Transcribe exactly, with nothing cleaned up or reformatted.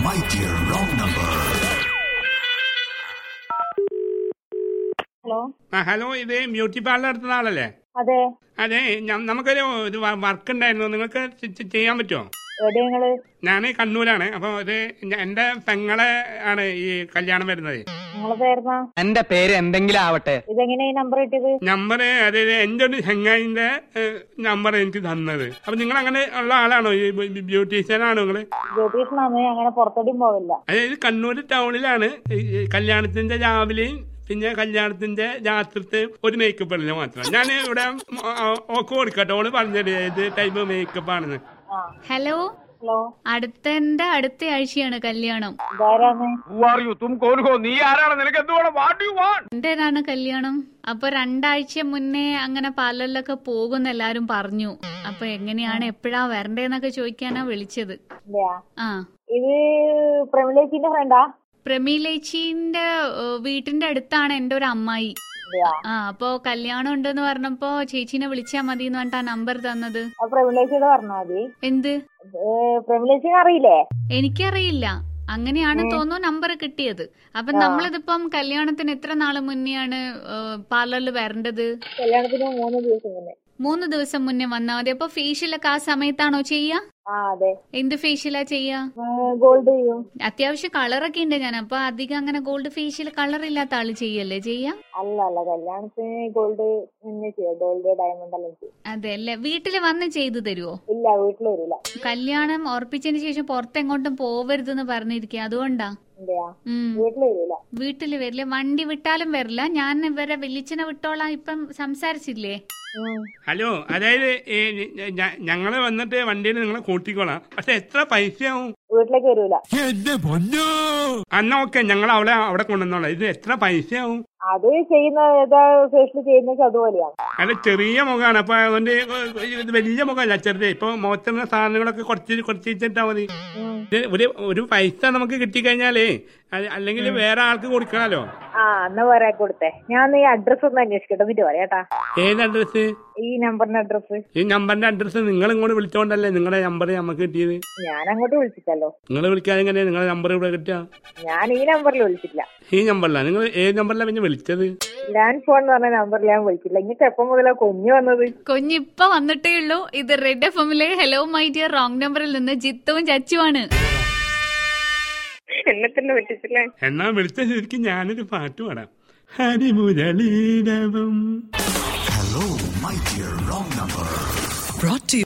my dear wrong number. Hello ആ hello, ഇത് beauty parlour നടത്തുന്ന ആളല്ലേ? അതെ അതെ, നമുക്കൊരു ഒരു വർക്ക് ഉണ്ടായിരുന്നു, നിങ്ങൾക്ക് ചെയ്യാൻ പറ്റുമോ? എവിടെയാണ്? ഞാൻ കണ്ണൂരാണ്. അപ്പൊ ഇത് എന്റെ പെങ്ങളെ ആണ് ഈ കല്യാണം വരുന്നത്. നിങ്ങളെ പേരെന്നാ? എന്റെ പേര് എന്തെങ്കിലും ആവട്ടെ. ഇതെങ്ങനെ ഈ നമ്പർ കിട്ടിയത്? നമ്പർ അതായത് എന്റെ ഒരു ചെങ്ങായിന്റെ നമ്പർ എനിക്ക് തന്നത്. അപ്പൊ നിങ്ങൾ അങ്ങനെ ഉള്ള ആളാണോ? ഈ ബ്യൂട്ടീഷ്യൻ ആണോ നിങ്ങള്? ബ്യൂട്ടീഷ്യനാണ്, അങ്ങനെ പുറത്തോട്ടും പോവില്ല. അതായത് കണ്ണൂർ ടൗണിലാണ് കല്യാണത്തിന്റെ രാവിലെയും പിന്നെ കല്യാണത്തിന്റെ രാത്രിത്തെ ഒരു മേക്കപ്പ് അല്ല മാത്രം. ഞാൻ ഇവിടെ ഓക്കെ കൊടുക്കട്ടെ, ഓള് പറഞ്ഞത് ഏത് ടൈപ്പ് മേക്കപ്പ് ആണെന്ന്. ഹലോ ഹലോ, അടുത്തന്റെ അടുത്ത ആഴ്ചയാണ് കല്യാണം. എന്റേതാണ് കല്യാണം. അപ്പൊ രണ്ടാഴ്ച മുന്നേ അങ്ങനെ പാർലറിലൊക്കെ പോകുന്ന എല്ലാരും പറഞ്ഞു. അപ്പൊ എങ്ങനെയാണ് എപ്പോഴാ വരണ്ടേന്നൊക്കെ ചോദിക്കാനാ വിളിച്ചത്. ആ, ഇത് പ്രമിളേച്ചിന്റെ ഫ്രണ്ടാ? പ്രമീലേച്ചിന്റെ വീട്ടിന്റെ അടുത്താണ് എന്റെ ഒരു അമ്മായി. ആ, അപ്പൊ കല്യാണം ഉണ്ടെന്ന് പറഞ്ഞപ്പോ ചേച്ചീനെ വിളിച്ചാ മതി എന്ന് പറഞ്ഞിട്ട് ആ നമ്പർ തന്നത്. പ്രമിളേച്ചിയോട് പറഞ്ഞാ മതി. എന്ത്? പ്രമിളേച്ചിനെ അറിയില്ലേ? എനിക്കറിയില്ല, അങ്ങനെയാണ് തോന്നുന്നു നമ്പർ കിട്ടിയത്. അപ്പൊ നമ്മളിതിപ്പം കല്യാണത്തിന് എത്ര നാള് മുന്നെയാണ് പാർലറിൽ വരേണ്ടത്? കല്യാണത്തിന് മൂന്ന് ദിവസം മുന്നേ. മൂന്ന് ദിവസം മുന്നേ വന്നാൽ മതി. അപ്പൊ ഫേഷ്യലൊക്കെ ആ സമയത്താണോ ചെയ്യാ? അതെ. എന്ത് ഫേഷ്യലാ ചെയ്യാ? ഗോൾഡ് ചെയ്യും. അത്യാവശ്യം കളറൊക്കെ ഉണ്ട് ഞാൻ. അപ്പൊ അധികം അങ്ങനെ ഗോൾഡ് ഫേഷ്യൽ കളർ ഇല്ലാത്ത ആള് ചെയ്യല്ലേ ചെയ്യാ? അല്ല അല്ല, കല്യാണത്തിന് ഗോൾഡ് ചെയ്യാം. ഗോൾഡ് ഡയമണ്ട് എല്ലാം ചെയ്യും. അതെ അല്ലേ? വീട്ടില് വന്ന് ചെയ്തു തരുവോ? ഇല്ല, വീട്ടിൽ വരില്ല. കല്യാണം ഉറപ്പിച്ചതിന് ശേഷം പുറത്തെങ്ങോട്ടും പോവരുതെന്ന് പറഞ്ഞിരിക്കുക, അതുകൊണ്ടാ. വീട്ടില് വരില്ല? വണ്ടി വിട്ടാലും വരില്ല? ഞാൻ ഇവരെ വിളിച്ചനെ വിട്ടോളാം ഇപ്പം സംസാരിച്ചില്ലേ? ഹലോ, അതായത് ഞങ്ങള് വന്നിട്ട് വണ്ടിയിൽ നിങ്ങളെ കൂട്ടിക്കോളാം, പക്ഷെ എത്ര പൈസയാവും? വീട്ടിലേക്ക് വരൂല. എന്നാ ഓക്കെ, ഞങ്ങൾ അവിടെ അവിടെ കൊണ്ടുവന്നോളാം. ഇത് എത്ര പൈസയാവും? അത് ചെയ്യുന്ന ഏതാ ഫേഷ്യൽ ചെയ്യുന്നത് അതുപോലെയാണ്. അല്ല, ചെറിയ മുഖമാണ്. അപ്പൊ അതുകൊണ്ട് ഇത് വലിയ മുഖമല്ല, ചെറുതേ. ഇപ്പൊ മുഖത്തുന്ന സാധനങ്ങളൊക്കെ കുറച്ച് കുറച്ചിട്ടാ മതി. ഒരു ഒരു പൈസ നമുക്ക് കിട്ടിക്കഴിഞ്ഞാലേ അല്ലെങ്കിൽ വേറെ ആൾക്ക് കൊടുക്കണല്ലോ. ആ, എന്നാ പറയാ കൊടുത്തേ. ഞാൻ ഈ അഡ്രസ് ഒന്ന് അന്വേഷിക്കട്ടെ, എന്നിട്ട് പറയാട്ടാ. ഏത് അഡ്രസ്? ഈ നമ്പറിന്റെ അഡ്രസ്. ഈ നമ്പറിന്റെ അഡ്രസ് നിങ്ങൾ ഇങ്ങോട്ട് വിളിച്ചോണ്ടല്ലേ നിങ്ങളുടെ നമ്പർ നമുക്ക് കിട്ടിയത്? ഞാൻ അങ്ങോട്ട് വിളിച്ചിട്ടല്ലോ. നിങ്ങൾ വിളിക്കാതെ എങ്ങനെ നിങ്ങളുടെ നമ്പർ ഇവിടെ കിട്ടുക? ഞാൻ ഈ നമ്പറിൽ വിളിച്ചിട്ടില്ല. ഈ നമ്പറിലാ? നിങ്ങൾ ഏത് നമ്പറിലാണ് പിന്നെ വിളിച്ചത്? ലാൻഡ് ഫോൺ എന്ന് പറഞ്ഞ നമ്പറിൽ ഞാൻ വിളിച്ചില്ല. ഇങ്ങക്ക് എപ്പം മുതലാ കുഞ്ഞു വന്നത്? കുഞ്ഞിപ്പൊ വന്നിട്ടേ ഉള്ളൂ. ഇത് റെഡ് എഫ് എമ്മിലെ ഹലോ മൈ ഡിയർ റോങ് നമ്പറിൽ നിന്ന് ജിത്തുവും ചച്ചുവാണ്. എന്നെ തന്നെ പറ്റിച്ചില്ലേ? എന്നാ വിളിച്ച ശരിക്കും ഞാനൊരു പാട്ട് പാടാം. Harimuraleeravam. Hello, my dear wrong number. Brought to you